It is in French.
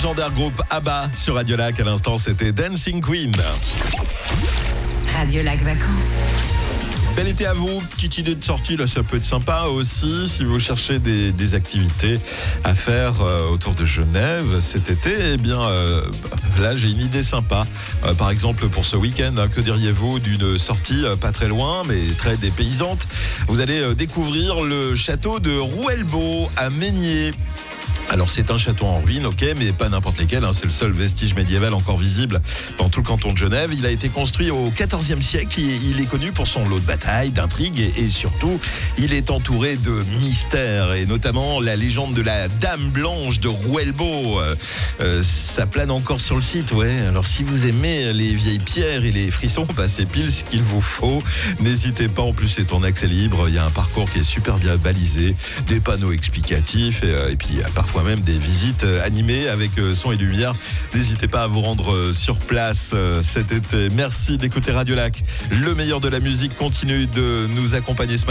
légendaire groupe ABBA sur Radio Lac. À l'instant, c'était Dancing Queen. Radio Lac Vacances. Bel été à vous, petite idée de sortie, là ça peut être sympa aussi si vous cherchez des activités à faire autour de Genève cet été. Eh bien là j'ai une idée sympa, par exemple pour ce week-end, que diriez-vous d'une sortie pas très loin mais très dépaysante? Vous allez découvrir le château de Rouelbeau à Meignier. Alors c'est un château en ruine, ok, mais pas n'importe lequel, c'est le seul vestige médiéval encore visible dans tout le canton de Genève. Il a été construit au XIVe siècle et il est connu pour son lot de batailles, d'intrigues et surtout, il est entouré de mystères et notamment la légende de la Dame Blanche de Rouelbeau. Ça plane encore sur le site, ouais. Alors si vous aimez les vieilles pierres et les frissons, c'est pile ce qu'il vous faut. N'hésitez pas, en plus c'est en accès libre, il y a un parcours qui est super bien balisé, des panneaux explicatifs et puis parfois même des visites animées avec son et lumière. N'hésitez pas à vous rendre sur place cet été. Merci d'écouter Radio Lac. Le meilleur de la musique continue de nous accompagner ce matin.